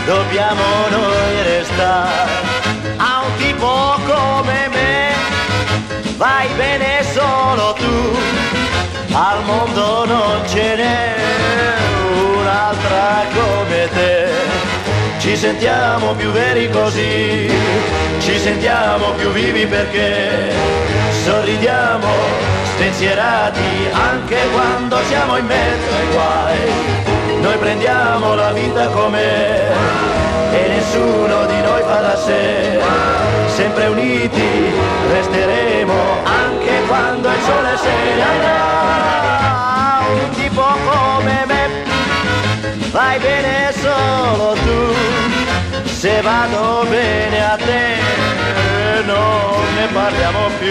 dobbiamo noi restare. A un tipo come me vai bene solo tu, al mondo non ce n'è un'altra come te. Ci sentiamo più veri così, ci sentiamo più vivi perché sorridiamo spensierati anche quando siamo in mezzo ai guai. Noi prendiamo la vita com'è e nessuno di noi fa da sé. Sempre uniti resteremo anche quando il sole se ne andrà. Un tipo come me vai bene solo tu, se vado bene a te non ne parliamo più.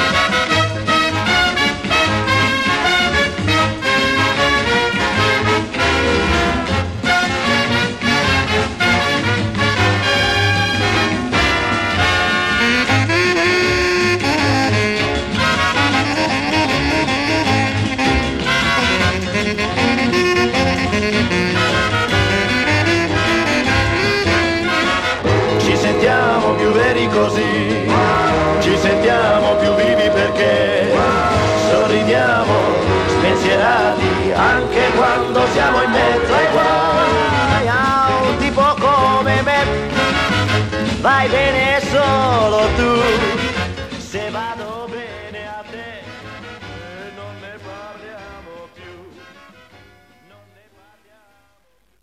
Più veri così, ci sentiamo più vivi perché sorridiamo spensierati anche quando siamo in mezzo ai guai. A un tipo come me vai bene